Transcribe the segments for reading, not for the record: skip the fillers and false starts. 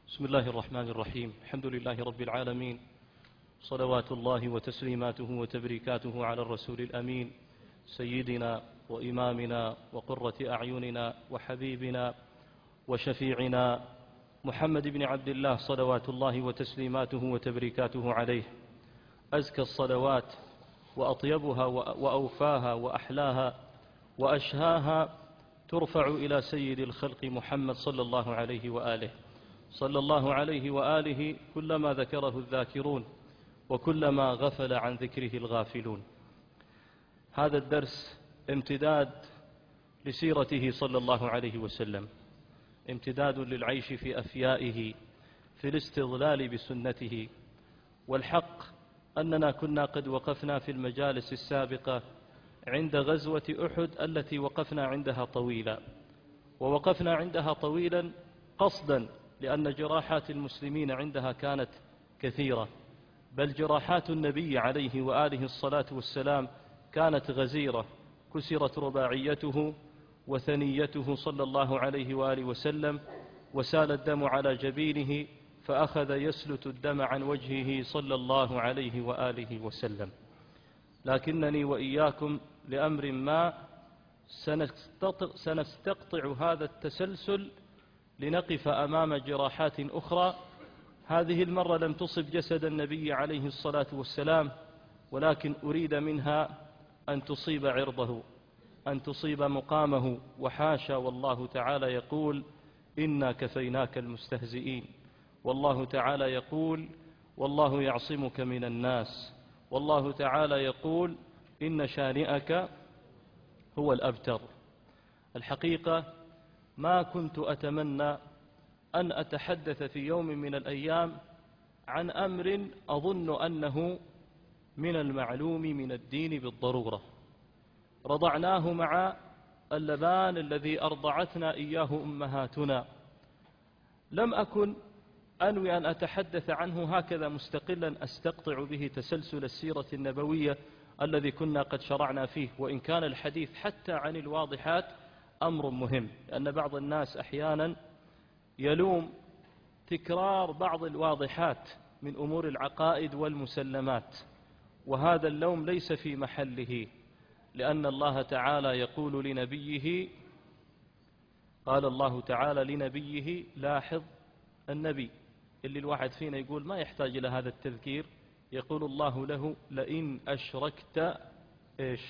بسم الله الرحمن الرحيم. الحمد لله رب العالمين، صلوات الله وتسليماته وتبريكاته على الرسول الأمين سيدنا وإمامنا وقرة أعيننا وحبيبنا وشفيعنا محمد بن عبد الله، صلوات الله وتسليماته وتبريكاته عليه. أزكى الصلوات وأطيبها وأوفاها وأحلاها وأشهاها ترفع إلى سيد الخلق محمد صلى الله عليه وآله، صلى الله عليه وآله كلما ذكره الذاكرون وكلما غفل عن ذكره الغافلون. هذا الدرس امتداد لسيرته صلى الله عليه وسلم، امتداد للعيش في أفيائه، في الاستظلال بسنته. والحق أننا كنا قد وقفنا في المجالس السابقة عند غزوة أحد التي وقفنا عندها طويلا، ووقفنا عندها طويلا قصدا لأن جراحات المسلمين عندها كانت كثيرة، بل جراحات النبي عليه وآله الصلاة والسلام كانت غزيرة. كسرت رباعيته وثنيته صلى الله عليه وآله وسلم، وسال الدم على جبينه، فأخذ يسلت الدم عن وجهه صلى الله عليه وآله وسلم. لكنني وإياكم لأمر ما سنستقطع هذا التسلسل لنقف أمام جراحات أخرى. هذه المرة لم تصب جسد النبي عليه الصلاة والسلام، ولكن أريد منها أن تصيب عرضه، أن تصيب مقامه. وحاشا، والله تعالى يقول: إنا كفيناك المستهزئين. والله تعالى يقول: والله يعصمك من الناس. والله تعالى يقول: إن شانئك هو الأبتر. الحقيقة ما كنت أتمنى أن أتحدث في يوم من الأيام عن أمر أظن أنه من المعلوم من الدين بالضرورة. رضعناه مع اللبان الذي أرضعتنا إياه أمهاتنا. لم أكن أنوي أن أتحدث عنه هكذا مستقلا أستقطع به تسلسل السيرة النبوية الذي كنا قد شرعنا فيه، وإن كان الحديث حتى عن الواضحات أمر مهم، لأن بعض الناس أحيانا يلوم تكرار بعض الواضحات من أمور العقائد والمسلمات، وهذا اللوم ليس في محله، لأن الله تعالى يقول لنبيه، قال الله تعالى لنبيه، لاحظ النبي اللي الواحد فينا يقول ما يحتاج إلى هذا التذكير، يقول الله له: لئن أشركت إيش؟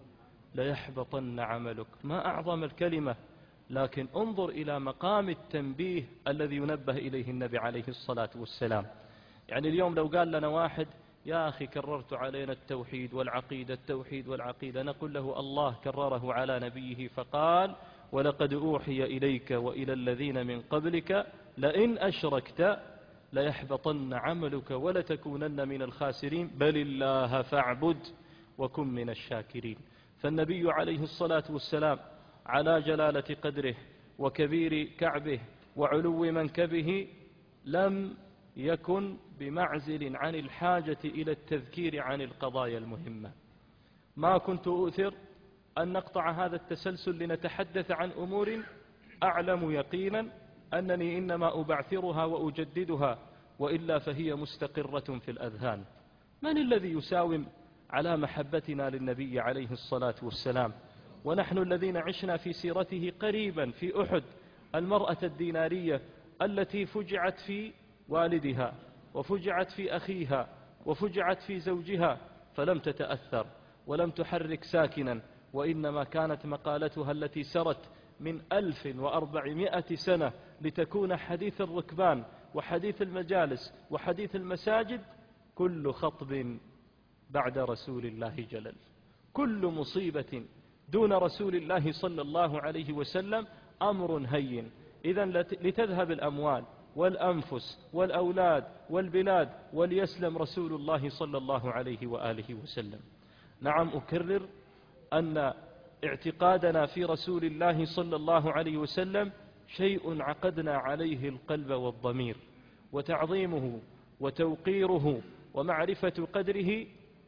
ليحبطن عملك. ما أعظم الكلمة، لكن انظر إلى مقام التنبيه الذي ينبه إليه النبي عليه الصلاة والسلام. يعني اليوم لو قال لنا واحد: يا أخي كررت علينا التوحيد والعقيدة، التوحيد والعقيدة، نقول له: الله كرره على نبيه فقال: ولقد أوحي إليك وإلى الذين من قبلك لئن أشركت ليحبطن عملك ولتكونن من الخاسرين بل الله فاعبد وكن من الشاكرين. فالنبي عليه الصلاة والسلام على جلالة قدره وكبير كعبه وعلو منكبه لم يكن بمعزل عن الحاجة إلى التذكير عن القضايا المهمة. ما كنت أؤثر أن نقطع هذا التسلسل لنتحدث عن أمور أعلم يقينا أنني إنما أبعثرها وأجددها، وإلا فهي مستقرة في الأذهان. من الذي يساوم على محبتنا للنبي عليه الصلاة والسلام ونحن الذين عشنا في سيرته قريبا في أحد؟ المرأة الدينارية التي فجعت في والدها وفجعت في أخيها وفجعت في زوجها، فلم تتأثر ولم تحرك ساكنا، وإنما كانت مقالتها التي سرت من 1400 سنة لتكون حديث الركبان وحديث المجالس وحديث المساجد: كل خطب بعد رسول الله جلل. كل مصيبة دون رسول الله صلى الله عليه وسلم أمر هين. إذن لتذهب الأموال والأنفس والأولاد والبلاد وليسلم رسول الله صلى الله عليه وآله وسلم. نعم، أكرر أن اعتقادنا في رسول الله صلى الله عليه وسلم شيء عقدنا عليه القلب والضمير، وتعظيمه وتوقيره ومعرفة قدره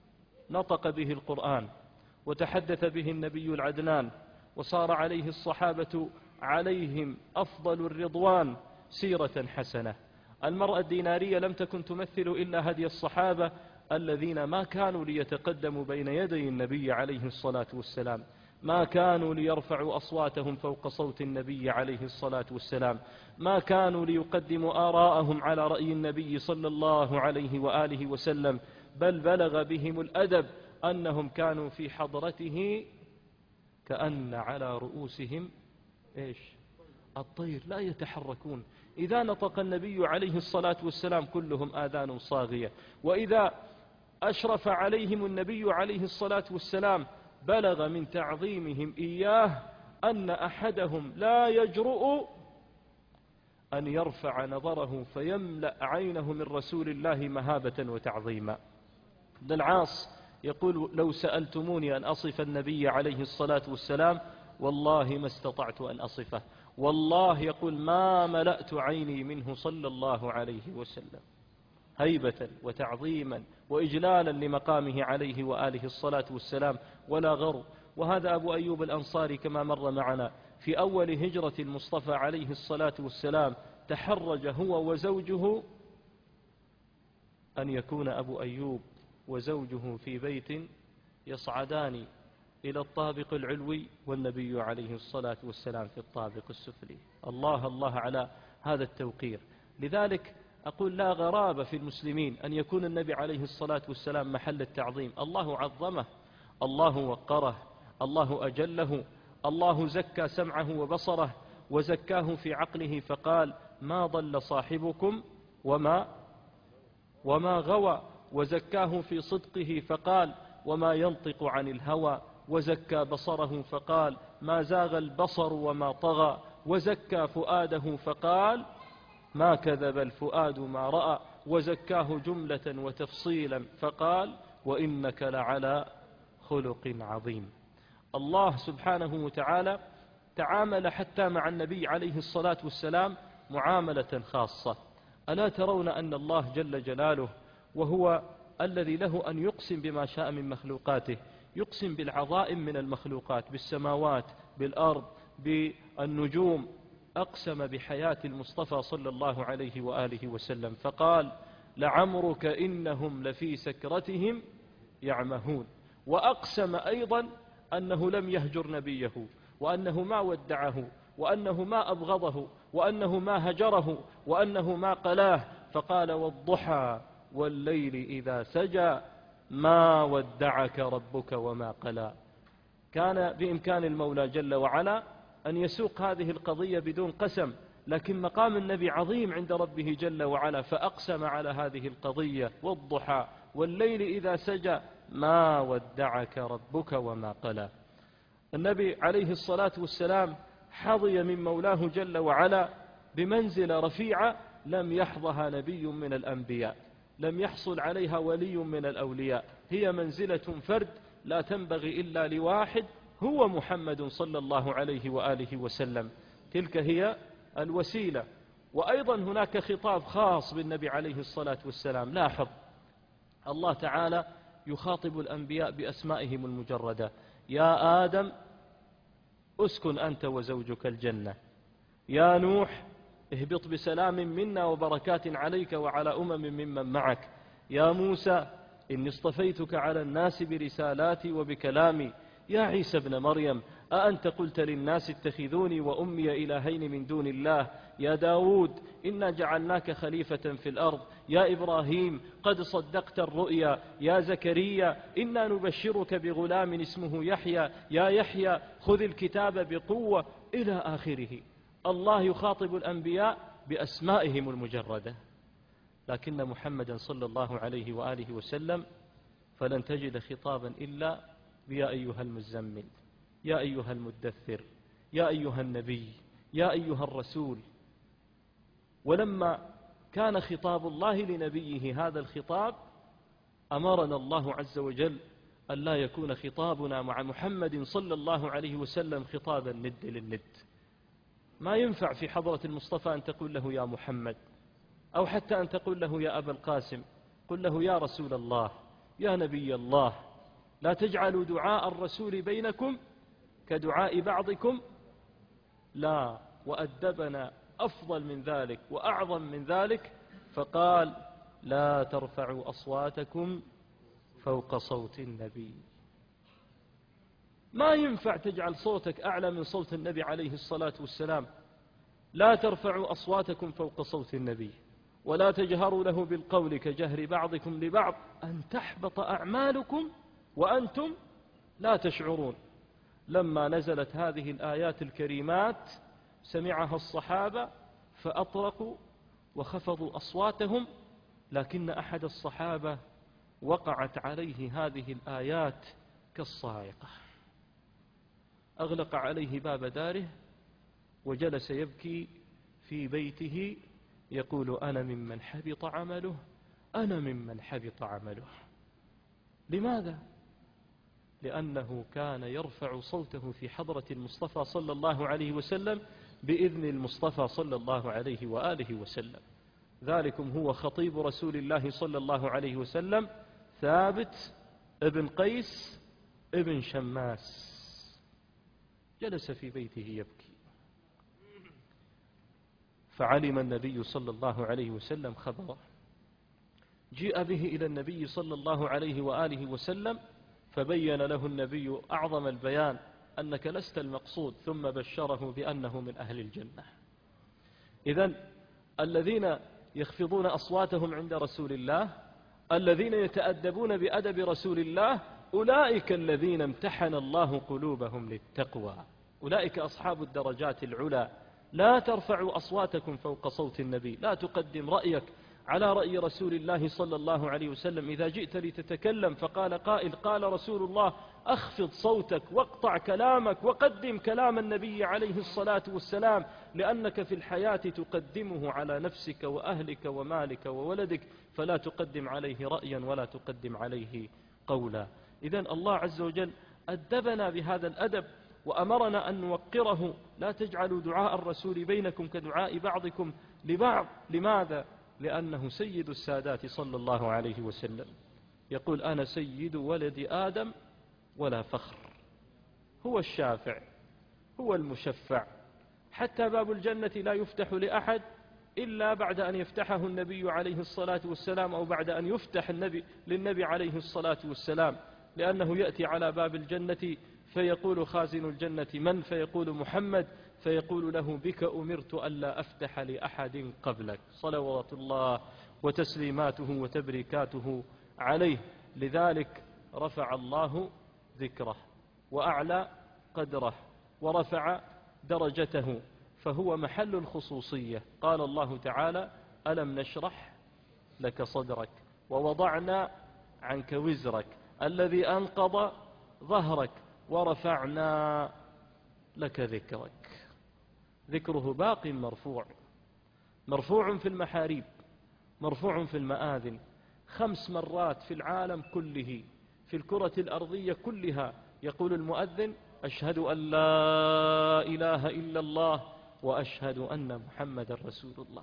نطق به القرآن وتحدث به النبي العدنان، وصار عليه الصحابة عليهم أفضل الرضوان سيرة حسنة. المرأة الدينارية لم تكن تمثل إلا هدي الصحابة الذين ما كانوا ليتقدموا بين يدي النبي عليه الصلاة والسلام، ما كانوا ليرفعوا أصواتهم فوق صوت النبي عليه الصلاة والسلام، ما كانوا ليقدموا آراءهم على رأي النبي صلى الله عليه وآله وسلم، بل بلغ بهم الأدب أنهم كانوا في حضرته كأن على رؤوسهم الطير لا يتحركون. إذا نطق النبي عليه الصلاة والسلام كلهم آذان صاغية، وإذا أشرف عليهم النبي عليه الصلاة والسلام بلغ من تعظيمهم إياه أن أحدهم لا يجرؤ أن يرفع نظره فيملأ عينه من رسول الله مهابة وتعظيما. ابن العاص يقول: لو سألتموني أن أصف النبي عليه الصلاة والسلام والله ما استطعت أن أصفه، والله يقول ما ملأت عيني منه صلى الله عليه وسلم هيبة وتعظيما وإجلالا لمقامه عليه وآله الصلاة والسلام ولا غرو. وهذا أبو أيوب الأنصاري كما مر معنا في أول هجرة المصطفى عليه الصلاة والسلام تحرج هو وزوجه أن يكون أبو أيوب وزوجه في بيت يصعدان إلى الطابق العلوي والنبي عليه الصلاة والسلام في الطابق السفلي. الله الله على هذا التوقير. لذلك أقول لا غرابة في المسلمين أن يكون النبي عليه الصلاة والسلام محل التعظيم. الله عظمه، الله وقره، الله أجله، الله زكى سمعه وبصره وزكاه في عقله فقال: ما ضل صاحبكم وما غوى، وزكاه في صدقه فقال: وما ينطق عن الهوى، وزكى بصره فقال: ما زاغ البصر وما طغى، وزكى فؤاده فقال: ما كذب الفؤاد ما رأى، وزكاه جملة وتفصيلا فقال: وإنك لعلى خلق عظيم. الله سبحانه وتعالى تعامل حتى مع النبي عليه الصلاة والسلام معاملة خاصة. ألا ترون أن الله جل جلاله وهو الذي له أن يقسم بما شاء من مخلوقاته، يقسم بالعظائم من المخلوقات، بالسماوات، بالأرض، بالنجوم، أقسم بحياة المصطفى صلى الله عليه وآله وسلم فقال: لعمرك إنهم لفي سكرتهم يعمهون. وأقسم أيضا أنه لم يهجر نبيه، وأنه ما ودعه، وأنه ما أبغضه، وأنه ما هجره، وأنه ما قلاه، فقال: والضحى والليل إذا سجى ما ودعك ربك وما قلى. كان بإمكان المولى جل وعلا أن يسوق هذه القضية بدون قسم، لكن مقام النبي عظيم عند ربه جل وعلا فأقسم على هذه القضية: والضحى والليل إذا سجى ما ودعك ربك وما قلى. النبي عليه الصلاة والسلام حظي من مولاه جل وعلا بمنزلة رفيعة لم يحظها نبي من الأنبياء، لم يحصل عليها ولي من الأولياء. هي منزلة فرد لا تنبغي إلا لواحد، هو محمد صلى الله عليه وآله وسلم. تلك هي الوسيلة. وأيضا هناك خطاب خاص بالنبي عليه الصلاة والسلام. لاحظ الله تعالى يخاطب الأنبياء بأسمائهم المجردة: يا آدم أسكن أنت وزوجك الجنة، يا نوح اهبط بسلام منا وبركات عليك وعلى ممن معك، يا موسى إني اصطفيتك على الناس برسالاتي وبكلامي، يا عيسى ابن مريم أأنت قلت للناس اتخذوني وأمي إلهين من دون الله، يا داود إنا جعلناك خليفة في الأرض، يا إبراهيم قد صدقت الرؤيا، يا زكريا إنا نبشرك بغلام اسمه يحيى، يا يحيى خذ الكتاب بقوة، إلى آخره. الله يخاطب الأنبياء بأسمائهم المجردة. لكن محمدا صلى الله عليه وآله وسلم فلن تجد خطابا إلا يا أيها المزمل، يا أيها المدثر، يا أيها النبي، يا أيها الرسول. ولما كان خطاب الله لنبيه هذا الخطاب أمرنا الله عز وجل أن لا يكون خطابنا مع محمد صلى الله عليه وسلم خطابا ند للند. ما ينفع في حضرة المصطفى أن تقول له يا محمد، أو حتى أن تقول له يا أبا القاسم. قل له يا رسول الله، يا نبي الله. لا تجعلوا دعاء الرسول بينكم كدعاء بعضكم. لا، وأدبنا أفضل من ذلك وأعظم من ذلك فقال لا ترفعوا أصواتكم فوق صوت النبي. ما ينفع تجعل صوتك أعلى من صوت النبي عليه الصلاة والسلام. لا ترفعوا أصواتكم فوق صوت النبي ولا تجهروا له بالقول كجهر بعضكم لبعض أن تحبط أعمالكم وأنتم لا تشعرون. لما نزلت هذه الآيات الكريمات سمعها الصحابة فأطرقوا وخفضوا أصواتهم، لكن أحد الصحابة وقعت عليه هذه الآيات كالصاعقة، أغلق عليه باب داره وجلس يبكي في بيته يقول أنا ممن حبط عمله، أنا ممن حبط عمله. لماذا؟ لأنه كان يرفع صوته في حضرة المصطفى صلى الله عليه وسلم بإذن المصطفى صلى الله عليه وآله وسلم. ذلكم هو خطيب رسول الله صلى الله عليه وسلم ثابت ابن قيس ابن شماس، جلس في بيته يبكي، فعلم النبي صلى الله عليه وسلم خبره، جيء به إلى النبي صلى الله عليه وآله وسلم فبين له النبي أعظم البيان أنك لست المقصود، ثم بشره بأنه من أهل الجنة. إذن الذين يخفضون أصواتهم عند رسول الله، الذين يتأدبون بأدب رسول الله، أولئك الذين امتحن الله قلوبهم للتقوى، أولئك أصحاب الدرجات العلى. لا ترفعوا أصواتكم فوق صوت النبي، لا تقدم رأيك على رأي رسول الله صلى الله عليه وسلم. إذا جئت لتتكلم فقال قائل قال رسول الله أخفض صوتك واقطع كلامك وقدم كلام النبي عليه الصلاة والسلام، لأنك في الحياة تقدمه على نفسك وأهلك ومالك وولدك، فلا تقدم عليه رأيا ولا تقدم عليه قولا. إذن الله عز وجل أدبنا بهذا الأدب وأمرنا أن نوقره. لا تجعلوا دعاء الرسول بينكم كدعاء بعضكم لبعض. لماذا؟ لأنه سيد السادات صلى الله عليه وسلم، يقول أنا سيد ولد آدم ولا فخر. هو الشافع، هو المشفع، حتى باب الجنة لا يفتح لأحد إلا بعد أن يفتحه النبي عليه الصلاة والسلام، أو بعد أن يفتح للنبي عليه الصلاة والسلام، لأنه يأتي على باب الجنة فيقول خازن الجنة من؟ فيقول محمد، فيقول له بك أمرت ألا أفتح لأحد قبلك، صلوات الله وتسليماته وتبريكاته عليه. لذلك رفع الله ذكره وأعلى قدره ورفع درجته، فهو محل الخصوصية. قال الله تعالى ألم نشرح لك صدرك ووضعنا عنك وزرك الذي أنقض ظهرك ورفعنا لك ذكرك. ذكره باق مرفوع، مرفوع في المحاريب، مرفوع في المآذن، 5 مرات في العالم كله، في الكرة الأرضية كلها يقول المؤذن أشهد أن لا إله إلا الله وأشهد أن محمد رسول الله.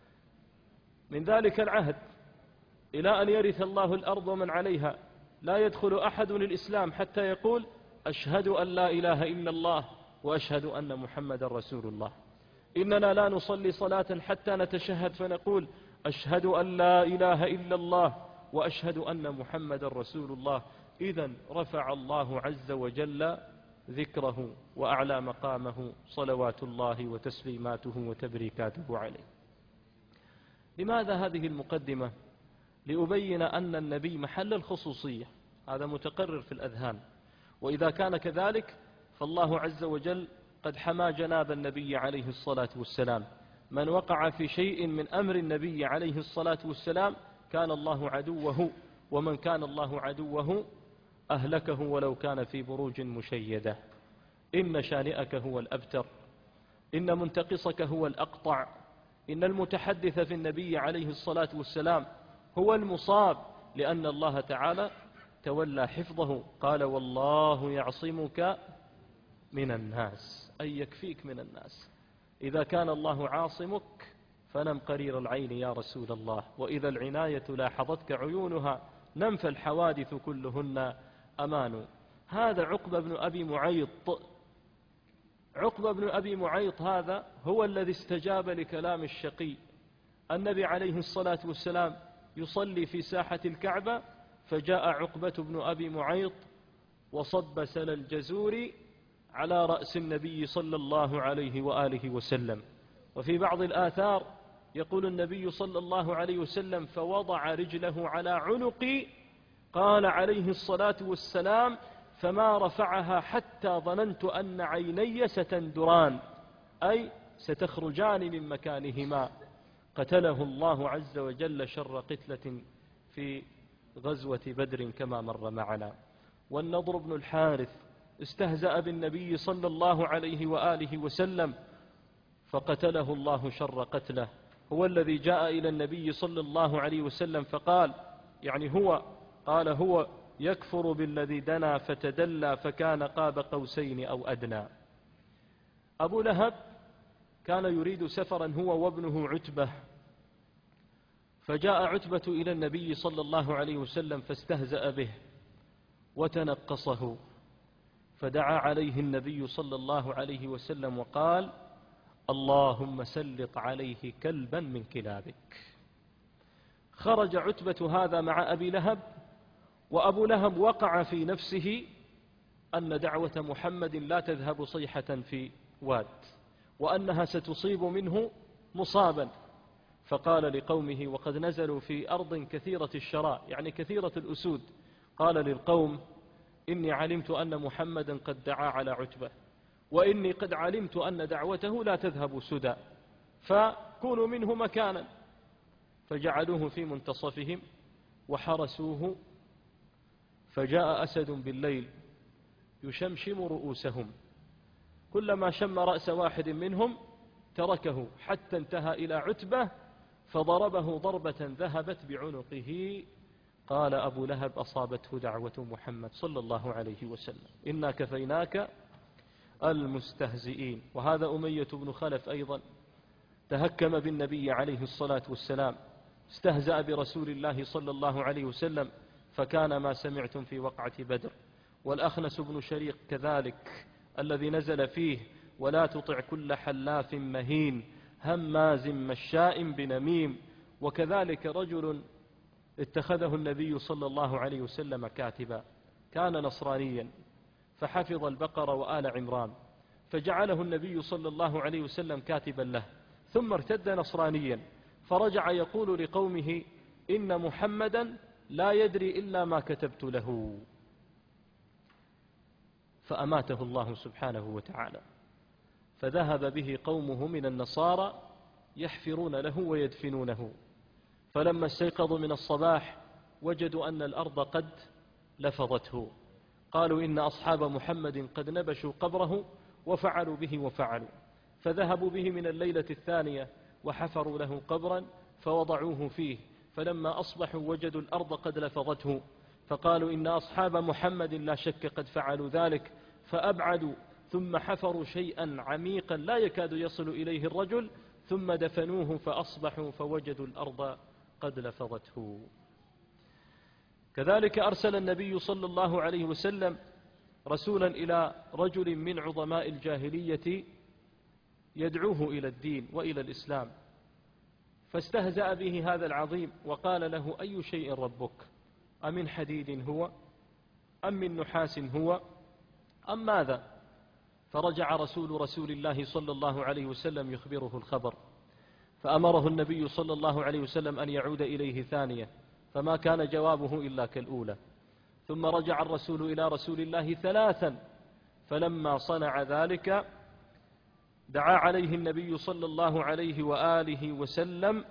من ذلك العهد إلى أن يرث الله الأرض ومن عليها لا يدخل أحد الإسلام حتى يقول أشهد أن لا إله إلا الله وأشهد أن محمد رسول الله. إننا لا نصلي صلاة حتى نتشهد فنقول أشهد أن لا إله إلا الله وأشهد أن محمد رسول الله. إذن رفع الله عز وجل ذكره وأعلى مقامه صلوات الله وتسليماته وتبريكاته عليه. لماذا هذه المقدمة؟ لأبين أن النبي محل الخصوصية، هذا متقرر في الأذهان، وإذا كان كذلك فالله عز وجل قد حمى جناب النبي عليه الصلاة والسلام. من وقع في شيء من أمر النبي عليه الصلاة والسلام كان الله عدوه، ومن كان الله عدوه أهلكه ولو كان في بروج مشيدة. إن شانئك هو الأبتر، إن منتقصك هو الأقطع، إن المتحدث في النبي عليه الصلاة والسلام هو المصاب، لأن الله تعالى تولى حفظه. قال والله يعصمك من الناس، أي يكفيك من الناس. إذا كان الله عاصمك فنم قرير العين يا رسول الله، وإذا العناية لاحظتك عيونها نم فالحوادث كلهن أمان. هذا عقبة بن أبي معيط، عقبة بن أبي معيط هذا هو الذي استجاب لكلام الشقي النبي عليه الصلاة والسلام يصلي في ساحة الكعبة، فجاء عقبة بن أبي معيط وصب سل الجزور على رأس النبي صلى الله عليه وآله وسلم. وفي بعض الآثار يقول النبي صلى الله عليه وسلم: فوضع رجله على عنقي، قال عليه الصلاة والسلام: فما رفعها حتى ظننت أن عيني ستندران، أي ستخرجان من مكانهما. قتله الله عز وجل شر قتلة في غزوة بدر كما مر معنا. والنضر بن الحارث استهزأ بالنبي صلى الله عليه وآله وسلم فقتله الله شر قتله. هو الذي جاء إلى النبي صلى الله عليه وسلم فقال، يعني هو يكفر بالذي دنا فتدلى فكان قاب قوسين أو أدنى. أبو لهب كان يريد سفرا هو وابنه عتبة، فجاء عتبة إلى النبي صلى الله عليه وسلم فاستهزأ به وتنقصه، فدعا عليه النبي صلى الله عليه وسلم وقال: اللهم سلط عليه كلبا من كلابك. خرج عتبة هذا مع أبي لهب، وأبو لهب وقع في نفسه أن دعوة محمد لا تذهب صيحة في واد، وأنها ستصيب منه مصابا. فقال لقومه وقد نزلوا في أرض كثيرة الشراء، يعني كثيرة الأسود، قال للقوم: إني علمت أن محمدا قد دعا على عتبة، وإني قد علمت أن دعوته لا تذهب سدى، فكونوا منه مكانا. فجعلوه في منتصفهم وحرسوه، فجاء أسد بالليل يشمشم رؤوسهم، كلما شم رأس واحد منهم تركه حتى انتهى إلى عتبة فضربه ضربة ذهبت بعنقه. قال أبو لهب: أصابته دعوة محمد صلى الله عليه وسلم، إنا كفيناك المستهزئين. وهذا أمية بن خلف أيضا تهكم بالنبي عليه الصلاة والسلام، استهزأ برسول الله صلى الله عليه وسلم، فكان ما سمعتم في وقعة بدر. والأخنس بن شريق كذلك الذي نزل فيه: ولا تطع كل حلاف مهين هماز مشاء بنميم. وكذلك رجل اتخذه النبي صلى الله عليه وسلم كاتبا، كان نصرانيا فحفظ البقرة وآل عمران، فجعله النبي صلى الله عليه وسلم كاتبا له، ثم ارتد نصرانيا فرجع يقول لقومه: إن محمدا لا يدري إلا ما كتبت له. فأماته الله سبحانه وتعالى، فذهب به قومه من النصارى يحفرون له ويدفنونه. فلما استيقظوا من الصباح وجدوا أن الأرض قد لفظته، قالوا: إن أصحاب محمد قد نبشوا قبره وفعلوا به وفعلوا. فذهبوا به من الليلة الثانية وحفروا له قبرا فوضعوه فيه، فلما أصبحوا وجدوا الأرض قد لفظته، فقالوا: إن أصحاب محمد لا شك قد فعلوا ذلك، فأبعدوا ثم حفروا شيئا عميقا لا يكاد يصل إليه الرجل، ثم دفنوه فأصبحوا فوجدوا الأرض قد لفظته. كذلك أرسل النبي صلى الله عليه وسلم رسولا إلى رجل من عظماء الجاهلية يدعوه إلى الدين وإلى الإسلام، فاستهزأ به هذا العظيم وقال له: أي شيء ربك؟ أمن حديد هو أم من نحاس هو أم ماذا؟ فرجع رسول الله صلى الله عليه وسلم يخبره الخبر، فأمره النبي صلى الله عليه وسلم أن يعود إليه ثانية، فما كان جوابه إلا كالأولى. ثم رجع الرسول إلى رسول الله ثلاثا، فلما صنع ذلك دعا عليه النبي صلى الله عليه وآله وسلم،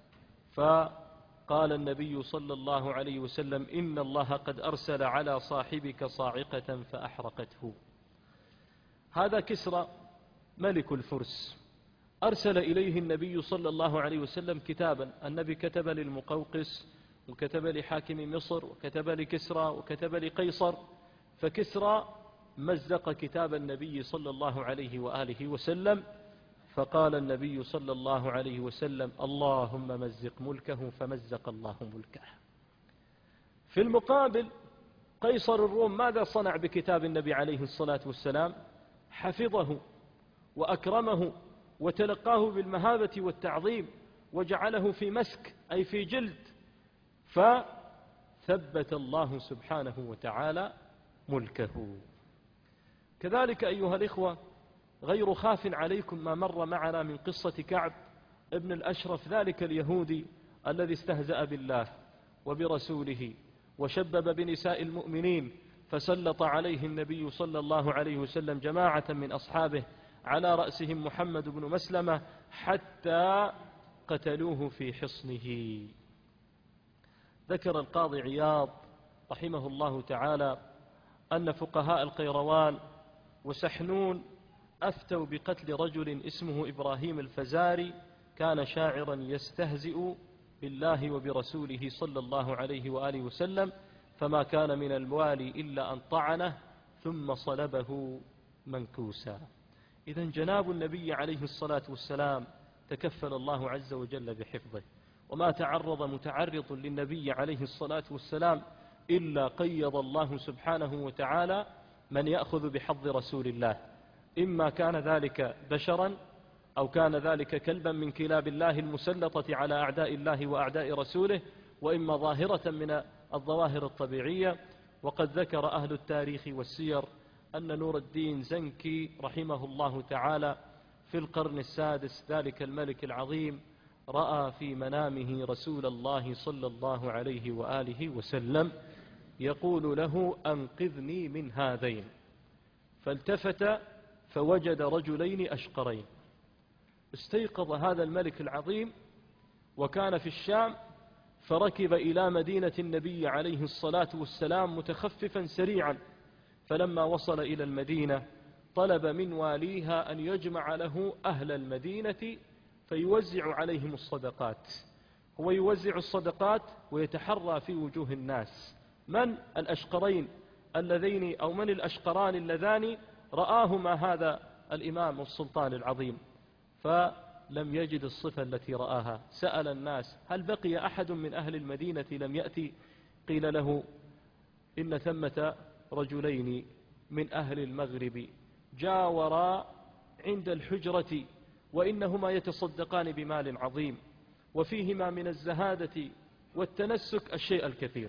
فقال النبي صلى الله عليه وسلم: إن الله قد أرسل على صاحبك صاعقة فأحرقته. هذا كسرى ملك الفرس، أرسل إليه النبي صلى الله عليه وسلم كتابا. النبي كتب للمقوقس وكتب لحاكم مصر وكتب لكسرى وكتب لقيصر، فكسرى مزق كتاب النبي صلى الله عليه وآله وسلم، فقال النبي صلى الله عليه وسلم: اللهم مزق ملكه، فمزق الله ملكه. في المقابل قيصر الروم ماذا صنع بكتاب النبي عليه الصلاة والسلام؟ حفظه وأكرمه وتلقاه بالمهابة والتعظيم، وجعله في مسك أي في جلد، فثبت الله سبحانه وتعالى ملكه. كذلك أيها الإخوة، غير خاف عليكم ما مر معنا من قصة كعب ابن الأشرف، ذلك اليهودي الذي استهزأ بالله وبرسوله وشبب بنساء المؤمنين، فسلط عليه النبي صلى الله عليه وسلم جماعة من أصحابه على رأسهم محمد بن مسلمة حتى قتلوه في حصنه. ذكر القاضي عياض رحمه الله تعالى أن فقهاء القيروان وسحنون أفتوا بقتل رجل اسمه إبراهيم الفزاري، كان شاعرا يستهزئ بالله وبرسوله صلى الله عليه وآله وسلم، فما كان من الموالي إلا أن طعنه ثم صلبه منكوسا. إذن جناب النبي عليه الصلاة والسلام تكفل الله عز وجل بحفظه، وما تعرض متعرض للنبي عليه الصلاة والسلام إلا قيض الله سبحانه وتعالى من يأخذ بحظ رسول الله، إما كان ذلك بشرا أو كان ذلك كلبا من كلاب الله المسلطة على أعداء الله وأعداء رسوله، وإما ظاهرة من الظواهر الطبيعية. وقد ذكر أهل التاريخ والسير أن نور الدين زنكي رحمه الله تعالى في القرن السادس ذلك الملك العظيم رأى في منامه رسول الله صلى الله عليه وآله وسلم يقول له: أنقذني من هذين. فالتفت فوجد رجلين أشقرين. استيقظ هذا الملك العظيم وكان في الشام، فركب إلى مدينة النبي عليه الصلاة والسلام متخففا سريعا، فلما وصل إلى المدينة طلب من واليها أن يجمع له أهل المدينة فيوزع عليهم الصدقات. هو يوزع الصدقات ويتحرى في وجوه الناس من الأشقرين اللذين أو من الأشقران اللذان رآهما هذا الإمام والسلطان العظيم، فلم يجد الصفة التي رآها. سأل الناس: هل بقي أحد من أهل المدينة لم يأتي؟ قيل له: إن ثمة رجلين من أهل المغرب جاورا عند الحجرة، وإنهما يتصدقان بمال عظيم، وفيهما من الزهادة والتنسك الشيء الكثير.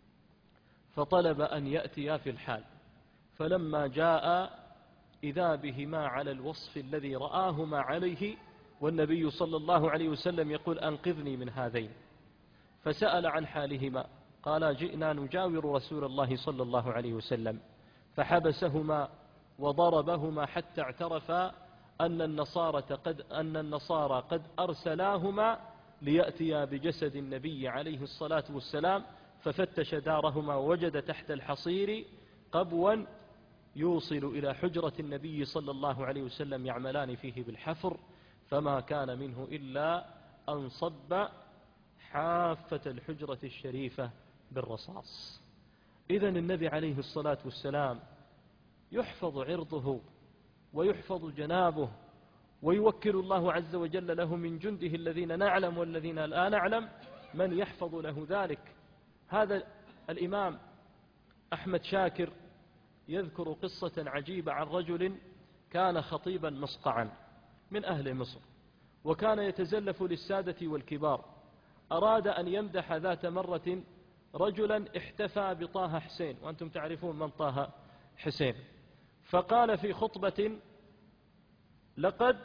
فطلب أن يأتيا في الحال، فلما جاء إذا بهما على الوصف الذي رآهما عليه، والنبي صلى الله عليه وسلم يقول: أنقذني من هذين. فسأل عن حالهما، قال: جئنا نجاور رسول الله صلى الله عليه وسلم، فحبسهما وضربهما حتى اعترفا أن النصارى قد أرسلاهما ليأتيا بجسد النبي عليه الصلاة والسلام. ففتش دارهما ووجد تحت الحصير قبوا يوصل إلى حجرة النبي صلى الله عليه وسلم يعملان فيه بالحفر، فما كان منه إلا أن صب حافة الحجرة الشريفة بالرصاص. إذن النبي عليه الصلاة والسلام يحفظ عرضه ويحفظ جنابه، ويوكل الله عز وجل له من جنده الذين نعلم والذين لا نعلم من يحفظ له ذلك. هذا الإمام أحمد شاكر يذكر قصة عجيبة عن رجل كان خطيبا مصقعا من أهل مصر، وكان يتزلف للسادة والكبار. أراد أن يمدح ذات مرة رجلا احتفى بطه حسين، وأنتم تعرفون من طه حسين، فقال في خطبة: لقد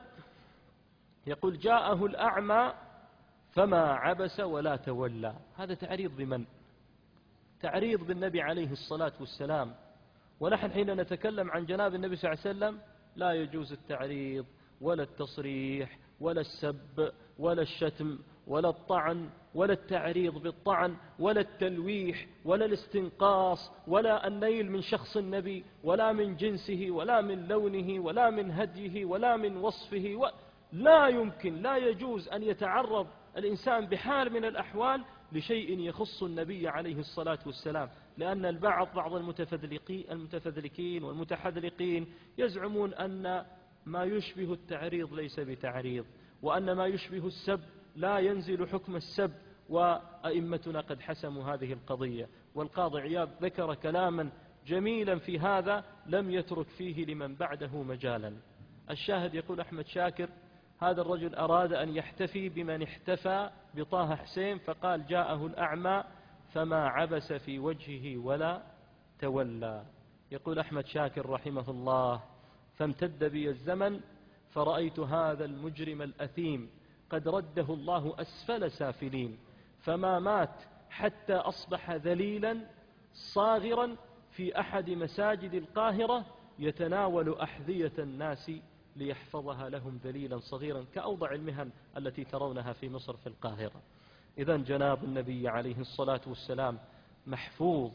يقول جاءه الأعمى فما عبس ولا تولى. هذا تعريض بمن؟ تعريض بالنبي عليه الصلاة والسلام. ونحن حين نتكلم عن جناب النبي صلى الله عليه وسلم لا يجوز التعريض ولا التصريح ولا السب ولا الشتم ولا الطعن ولا التعريض بالطعن ولا التلويح ولا الاستنقاص ولا النيل من شخص النبي ولا من جنسه ولا من لونه ولا من هديه ولا من وصفه. لا يمكن، لا يجوز أن يتعرض الإنسان بحال من الأحوال لشيء يخص النبي عليه الصلاة والسلام، لأن بعض المتفذلكين والمتحذلقين يزعمون أن ما يشبه التعريض ليس بتعريض، وأن ما يشبه السب لا ينزل حكم السب، وأئمتنا قد حسموا هذه القضية. والقاضي عياض ذكر كلاما جميلا في هذا لم يترك فيه لمن بعده مجالا. الشاهد يقول أحمد شاكر: هذا الرجل أراد أن يحتفي بمن احتفى بطه حسين، فقال جاءه الأعمى فما عبس في وجهه ولا تولى. يقول أحمد شاكر رحمه الله: فامتد بي الزمن فرأيت هذا المجرم الأثيم قد رده الله أسفل سافلين، فما مات حتى أصبح ذليلا صاغرا في أحد مساجد القاهرة يتناول أحذية الناس ليحفظها لهم ذليلا صغيرا، كأوضع المهن التي ترونها في مصر في القاهرة. إذن جناب النبي عليه الصلاة والسلام محفوظ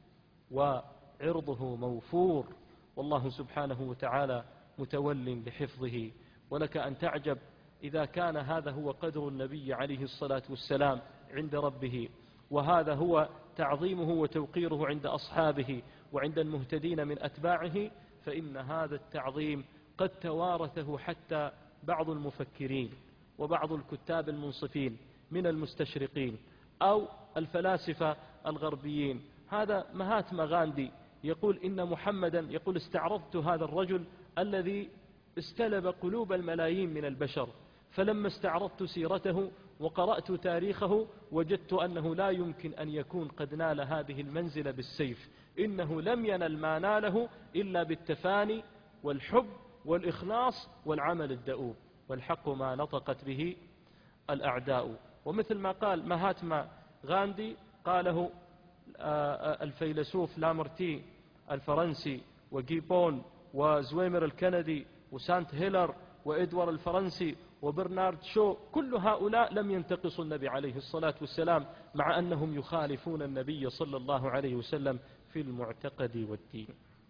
وعرضه موفور، والله سبحانه وتعالى متول لحفظه. ولك أن تعجب إذا كان هذا هو قدر النبي عليه الصلاة والسلام عند ربه، وهذا هو تعظيمه وتوقيره عند أصحابه وعند المهتدين من أتباعه، فإن هذا التعظيم قد توارثه حتى بعض المفكرين وبعض الكتاب المنصفين من المستشرقين أو الفلاسفة الغربيين. هذا مهاتما غاندي يقول إن محمدا، يقول استعرضت هذا الرجل الذي استلب قلوب الملايين من البشر، فلما استعرضت سيرته وقرأت تاريخه وجدت أنه لا يمكن أن يكون قد نال هذه المنزلة بالسيف، إنه لم ينل ما ناله إلا بالتفاني والحب والإخلاص والعمل الدؤوب، والحق ما نطقت به الأعداء. ومثل ما قال مهاتما غاندي قاله الفيلسوف لامرتي الفرنسي وجيبون وزويمر الكندي وسانت هيلر وإدوار الفرنسي وبرنارد شو، كل هؤلاء لم ينتقصوا النبي عليه الصلاة والسلام، مع أنهم يخالفون النبي صلى الله عليه وسلم في المعتقد والدين.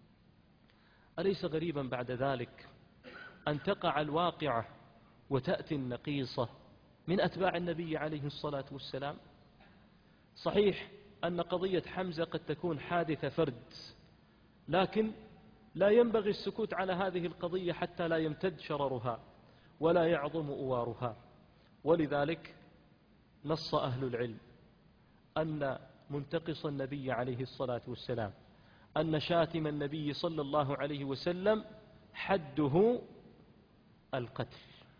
أليس غريبا بعد ذلك أن تقع الواقعة وتأتي النقيصة من أتباع النبي عليه الصلاة والسلام؟ صحيح أن قضية حمزة قد تكون حادثة فرد، لكن لا ينبغي السكوت على هذه القضية حتى لا يمتد شررها ولا يعظم أوارها. ولذلك نص أهل العلم أن منتقص النبي عليه الصلاة والسلام، أن شاتم النبي صلى الله عليه وسلم حده القتل،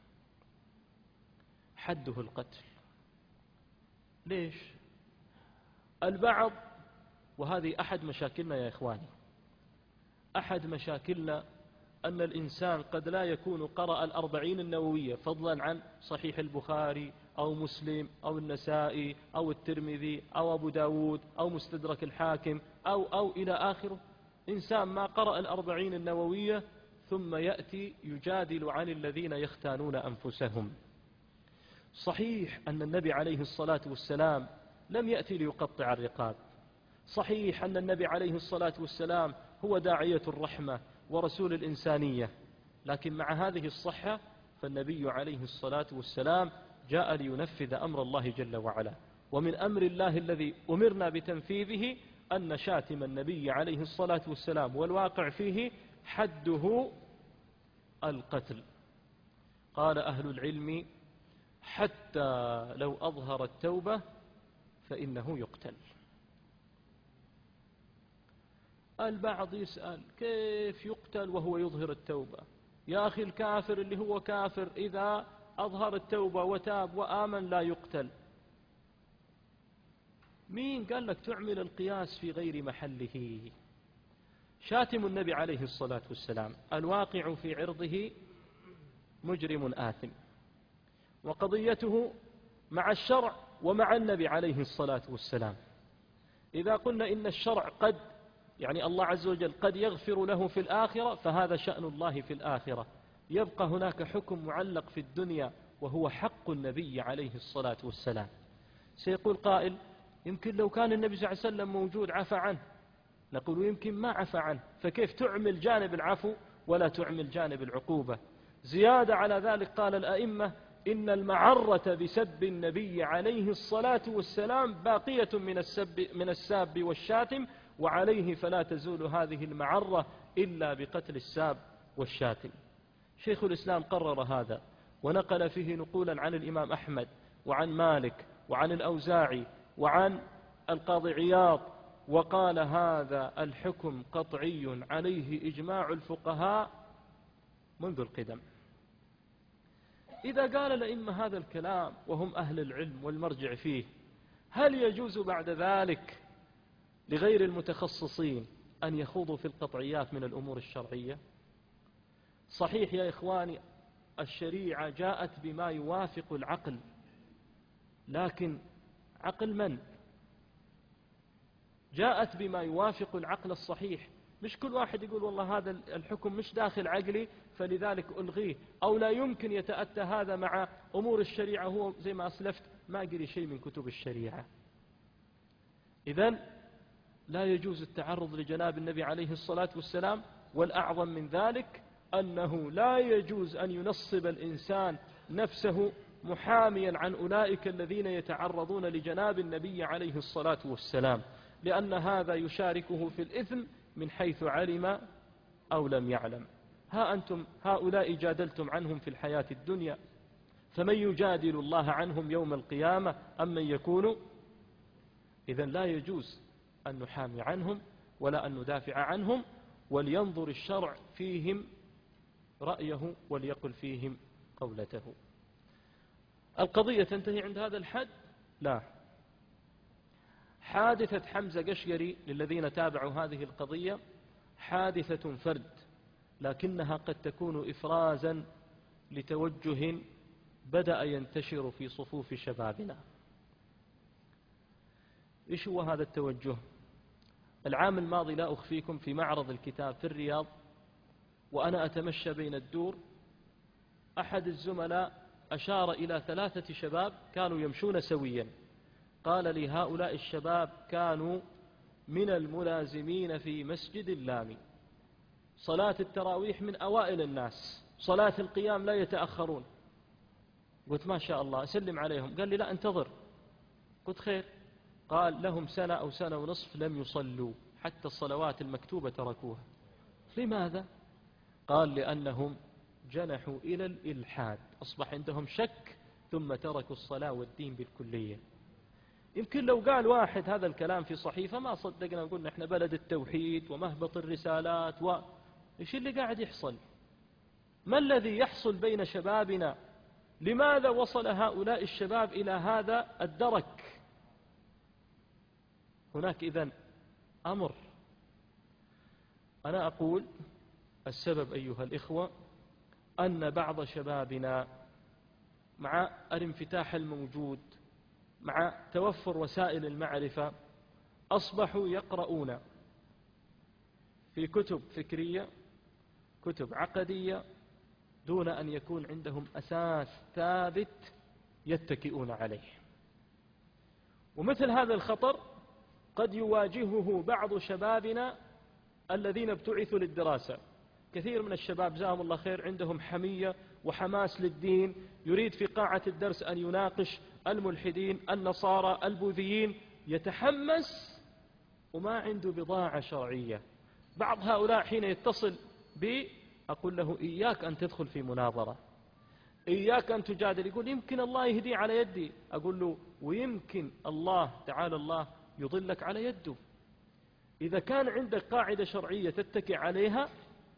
حده القتل. ليش؟ البعض، وهذه أحد مشاكلنا يا إخواني، أحد مشاكلنا أن الإنسان قد لا يكون قرأ الأربعين النووية، فضلا عن صحيح البخاري أو مسلم أو النسائي أو الترمذي أو أبو داود أو مستدرك الحاكم أو إلى آخره. إنسان ما قرأ الأربعين النووية ثم يأتي يجادل عن الذين يختانون أنفسهم. صحيح أن النبي عليه الصلاة والسلام لم يأتي ليقطع الرقاب، صحيح أن النبي عليه الصلاة والسلام هو داعية الرحمة ورسول الإنسانية، لكن مع هذه الصحة فالنبي عليه الصلاة والسلام جاء لينفذ أمر الله جل وعلا، ومن أمر الله الذي أمرنا بتنفيذه أن شاتم النبي عليه الصلاة والسلام والواقع فيه حده القتل. قال أهل العلم حتى لو أظهر التوبة فإنه يقتل. البعض يسأل كيف يقتل وهو يظهر التوبة؟ يا أخي الكافر اللي هو كافر إذا أظهر التوبة وتاب وآمن لا يقتل. مين قال لك تعمل القياس في غير محله؟ شاتم النبي عليه الصلاة والسلام الواقع في عرضه مجرم آثم، وقضيته مع الشرع ومع النبي عليه الصلاة والسلام. إذا قلنا إن الشرع قد الله عز وجل قد يغفر له في الآخرة، فهذا شأن الله في الآخرة. يبقى هناك حكم معلق في الدنيا وهو حق النبي عليه الصلاة والسلام. سيقول قائل يمكن لو كان النبي صلى الله عليه وسلم موجود عفى عنه. نقول يمكن ما عفى عنه، فكيف تعمل جانب العفو ولا تعمل جانب العقوبة؟ زيادة على ذلك قال الأئمة إن المعرة بسب النبي عليه الصلاة والسلام باقية من الساب والشاتم، وعليه فلا تزول هذه المعرة إلا بقتل الساب والشاتم. شيخ الإسلام قرر هذا ونقل فيه نقولا عن الإمام أحمد وعن مالك وعن الأوزاعي وعن القاضي عياض، وقال هذا الحكم قطعي عليه إجماع الفقهاء منذ القدم. إذا قال الأئمة هذا الكلام وهم أهل العلم والمرجع فيه، هل يجوز بعد ذلك لغير المتخصصين أن يخوضوا في القطعيات من الأمور الشرعية؟ صحيح يا إخواني، الشريعة جاءت بما يوافق العقل، لكن عقل من؟ جاءت بما يوافق العقل الصحيح، مش كل واحد يقول والله هذا الحكم مش داخل عقلي فلذلك ألغيه، أو لا يمكن يتأتى هذا مع أمور الشريعة، هو زي ما أسلفت ما قري شيء من كتب الشريعة. إذن لا يجوز التعرض لجناب النبي عليه الصلاة والسلام، والأعظم من ذلك أنه لا يجوز أن ينصب الإنسان نفسه محاميا عن أولئك الذين يتعرضون لجناب النبي عليه الصلاة والسلام، لأن هذا يشاركه في الإثم من حيث علم أو لم يعلم. ها أنتم هؤلاء جادلتم عنهم في الحياة الدنيا، فمن يجادل الله عنهم يوم القيامة أم من يكون؟ إذن لا يجوز أن نحامي عنهم ولا أن ندافع عنهم، ولينظر الشرع فيهم رأيه وليقل فيهم قولته. القضية تنتهي عند هذا الحد؟ لا. حادثة حمزة قشقري للذين تابعوا هذه القضية حادثة فرد، لكنها قد تكون إفرازا لتوجه بدأ ينتشر في صفوف شبابنا. إيش هو هذا التوجه؟ العام الماضي لا أخفيكم في معرض الكتاب في الرياض، وأنا أتمشى بين الدور، أحد الزملاء أشار إلى 3 شباب كانوا يمشون سويا، قال لي هؤلاء الشباب كانوا من الملازمين في مسجد اللامي، صلاة التراويح من أوائل الناس، صلاة القيام لا يتأخرون. قلت ما شاء الله، أسلم عليهم. قال لي لا انتظر. قلت خير. قال لهم 1 أو 1.5 سنة لم يصلوا، حتى الصلوات المكتوبة تركوها. لماذا؟ قال لأنهم جنحوا إلى الإلحاد، أصبح عندهم شك ثم تركوا الصلاة والدين بالكلية. يمكن لو قال واحد هذا الكلام في صحيفة ما صدقنا، قلنا احنا بلد التوحيد ومهبط الرسالات إيش اللي قاعد يحصل؟ ما الذي يحصل بين شبابنا؟ لماذا وصل هؤلاء الشباب إلى هذا الدرك؟ هناك إذن أمر. أنا أقول السبب أيها الإخوة أن بعض شبابنا مع الانفتاح الموجود، مع توفر وسائل المعرفة، أصبحوا يقرؤون في كتب فكرية، كتب عقدية، دون أن يكون عندهم أساس ثابت يتكئون عليه. ومثل هذا الخطر قد يواجهه بعض شبابنا الذين ابتعثوا للدراسة. كثير من الشباب جزاهم الله خير عندهم حمية وحماس للدين، يريد في قاعة الدرس أن يناقش الملحدين، النصارى، البوذيين، يتحمس وما عنده بضاعة شرعية. بعض هؤلاء حين يتصل بي أقول له إياك أن تدخل في مناظرة، إياك أن تجادل. يقول يمكن الله يهدي على يدي. أقول له ويمكن الله تعالى الله يضلك على يده. إذا كان عندك قاعدة شرعية تتكئ عليها،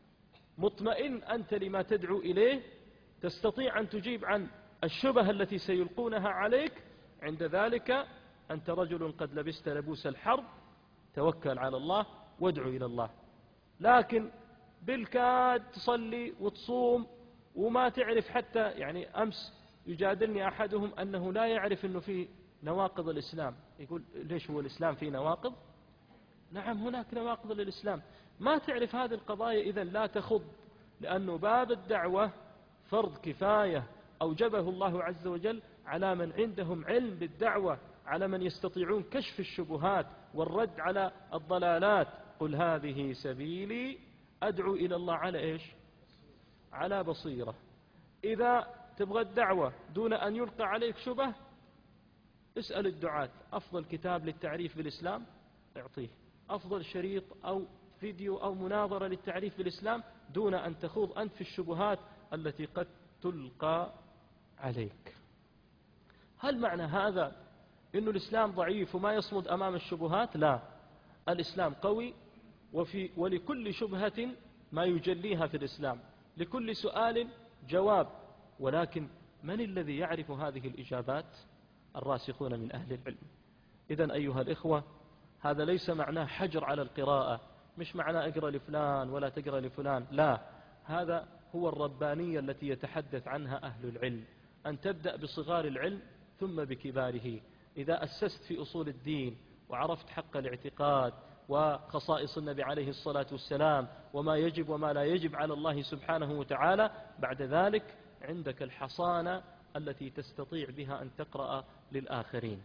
مطمئن أنت لما تدعو إليه، تستطيع أن تجيب عن الشبهة التي سيلقونها عليك، عند ذلك أنت رجل قد لبست لبوس الحرب، توكل على الله وادعو إلى الله. لكن بالكاد تصلي وتصوم وما تعرف حتى، يعني أمس يجادلني أحدهم أنه لا يعرف أنه في نواقض الإسلام. يقول ليش هو الإسلام فيه نواقض؟ نعم هناك نواقض للإسلام. ما تعرف هذه القضايا إذن لا تخض، لأنه باب الدعوة فرض كفاية أوجبه الله عز وجل على من عندهم علم بالدعوة، على من يستطيعون كشف الشبهات والرد على الضلالات. قل هذه سبيلي أدعو إلى الله على إيش؟ على بصيرة. إذا تبغى الدعوة دون أن يلقى عليك شبه، اسأل الدعاة أفضل كتاب للتعريف بالإسلام اعطيه، أفضل شريط أو فيديو أو مناظرة للتعريف بالإسلام، دون أن تخوض أنت في الشبهات التي قد تلقى عليك. هل معنى هذا إنه الإسلام ضعيف وما يصمد أمام الشبهات؟ لا، الإسلام قوي، ولكل شبهة ما يجليها في الإسلام، لكل سؤال جواب، ولكن من الذي يعرف هذه الإجابات؟ الراسخون من أهل العلم. إذن أيها الإخوة، هذا ليس معناه حجر على القراءة، مش معناه اقرأ لفلان ولا تقرأ لفلان، لا، هذا هو الربانية التي يتحدث عنها أهل العلم، أن تبدأ بصغار العلم ثم بكباره. إذا أسست في أصول الدين وعرفت حق الاعتقاد وخصائص النبي عليه الصلاة والسلام وما يجب وما لا يجب على الله سبحانه وتعالى، بعد ذلك عندك الحصانة التي تستطيع بها أن تقرأ للآخرين.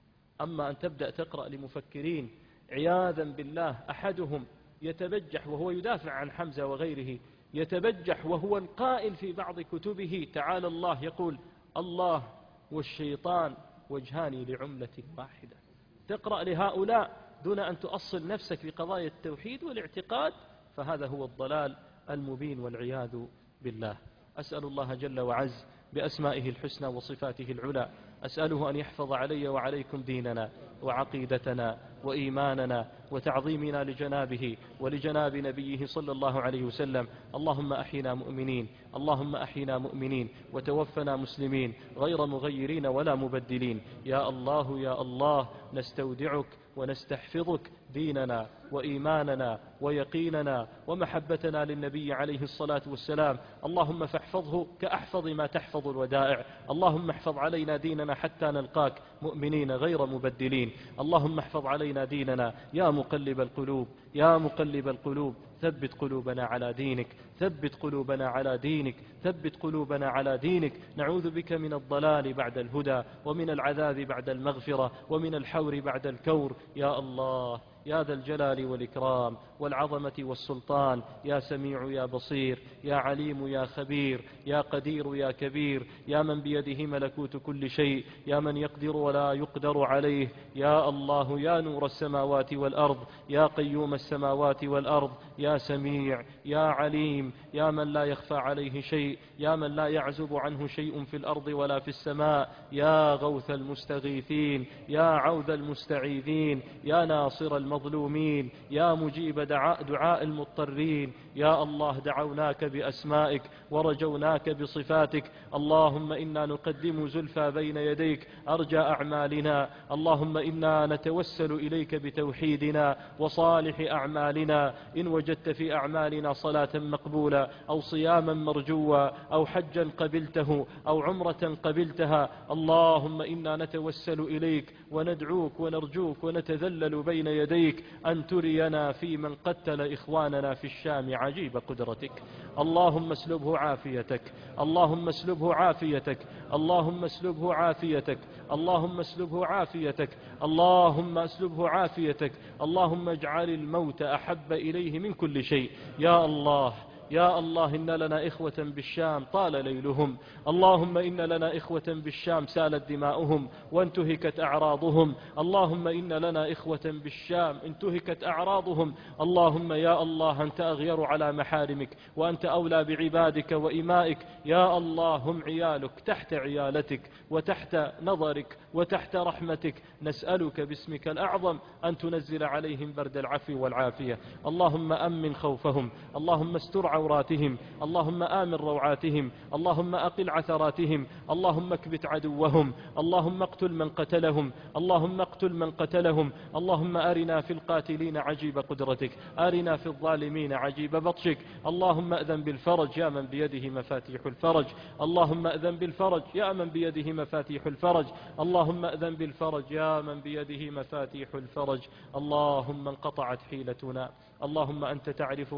أما أن تبدأ تقرأ لمفكرين عياذا بالله، أحدهم يتبجح وهو يدافع عن حمزة وغيره، يتبجح وهو القائل في بعض كتبه تعالى الله يقول الله والشيطان وجهان لعملة واحدة. تقرأ لهؤلاء دون أن تؤصل نفسك في قضايا التوحيد والاعتقاد، فهذا هو الضلال المبين والعياذ بالله. أسأل الله جل وعز بأسمائه الحسنى وصفاته العلى، أسأله أن يحفظ علي وعليكم ديننا وعقيدتنا وإيماننا وتعظيمنا لجنابه ولجناب نبيه صلى الله عليه وسلم. اللهم أحينا مؤمنين، اللهم أحينا مؤمنين وتوفنا مسلمين غير مغيرين ولا مبدلين. يا الله يا الله، نستودعك ونستحفظك ديننا وإيماننا ويقيننا ومحبتنا للنبي عليه الصلاة والسلام. اللهم فاحفظه كأحفظ ما تحفظ الودائع. اللهم احفظ علينا ديننا حتى نلقاك مؤمنين غير مبدلين. اللهم احفظ علينا ديننا يا مقلب القلوب، يا مقلب القلوب، ثبت قلوبنا على دينك، ثبت قلوبنا على دينك، ثبت قلوبنا على دينك. نعوذ بك من الضلال بعد الهدى، ومن العذاب بعد المغفرة، ومن الحور بعد الكور. يا الله يا ذا الجلال والإكرام والعظمة والسلطان، يا سميع يا بصير، يا عليم يا خبير، يا قدير يا كبير، يا من بيده ملكوت كل شيء، يا من يقدر ولا يقدر عليه. يا الله يا نور السماوات والأرض، يا قيوم السماوات والأرض، يا سميع يا عليم، يا من لا يخفى عليه شيء، يا من لا يعزب عنه شيء في الأرض ولا في السماء. يا غوث المستغيثين، يا عوذ المستعيذين، يا ناصر المظلومين، يا مجيب دعاء المضطرين. يا الله دعوناك بأسمائك ورجوناك بصفاتك. اللهم إنا نقدم زلفى بين يديك أرجى أعمالنا. اللهم إنا نتوسل إليك بتوحيدنا وصالح أعمالنا. إن وجدت في أعمالنا صلاة مقبولة أو صياما مرجوا أو حجا قبلته أو عمرة قبلتها، اللهم إنا نتوسل إليك وندعوك ونرجوك ونتذلل بين يديك أن ترينا في من قتل إخواننا في الشام عجيب قدرتك. اللهم اسلبه عافيتك، اللهم اسلبه عافيتك، اللهم اسلبه عافيتك، اللهم اسلبه عافيتك، اللهم اسلبه عافيتك. اللهم اجعل الموت أحب إليه من كل شيء. يا الله يا الله، إن لنا إخوة بالشام طال ليلهم. اللهم إن لنا إخوة بالشام سالت دماؤهم وانتهكت أعراضهم. اللهم إن لنا إخوة بالشام انتهكت أعراضهم. اللهم يا الله أنت أغير على محارمك وأنت أولى بعبادك وإمائك. يا الله هم عيالك تحت عيالتك وتحت نظرك وتحت رحمتك. نسألك باسمك الأعظم أن تنزل عليهم برد العفو والعافية. اللهم أمن خوفهم، اللهم استر عوراتهم، اللهم آمن روعاتهم، اللهم أقل عثراتهم، اللهم اكبت عدوهم، اللهم اقتل من قتلهم، اللهم اقتل من قتلهم. اللهم أرنا في القاتلين عجيب قدرتك، أرنا في الظالمين عجيب بطشك. اللهم أذن بالفرج يا من بيده مفاتيح الفرج، اللهم أذن بالفرج يا من بيده مفاتيح الفرج، اللهم أذن بالفرج يا من بيده مفاتيح الفرج. اللهم انقطعت حيلتنا، اللهم أنت تعرف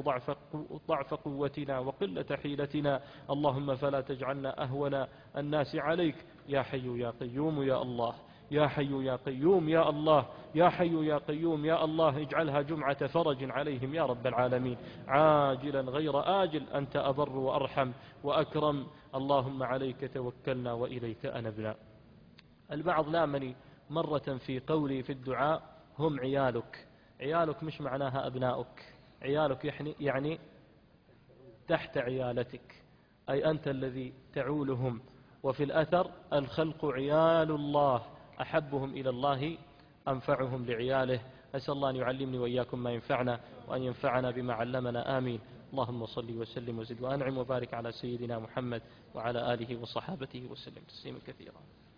ضعف قوتنا وقلة حيلتنا، اللهم فلا تجعلنا أهون الناس عليك. يا حي يا قيوم يا الله، يا حي يا قيوم يا الله، يا حي يا قيوم يا الله. اجعلها جمعة فرج عليهم يا رب العالمين، عاجلا غير آجل. أنت أبر وأرحم وأكرم. اللهم عليك توكلنا وإليك أنبنا. البعض لامني مرة في قولي في الدعاء هم عيالك. عيالك مش معناها أبناؤك، عيالك يعني تحت عيالتك، أي أنت الذي تعولهم. وفي الأثر الخلق عيال الله أحبهم إلى الله أنفعهم لعياله. أسأل الله أن يعلمني وإياكم ما ينفعنا وأن ينفعنا بما علمنا، آمين. اللهم صل وسلم وزد وأنعم وبارك على سيدنا محمد وعلى آله وصحابته وسلم تسليما كثيرا.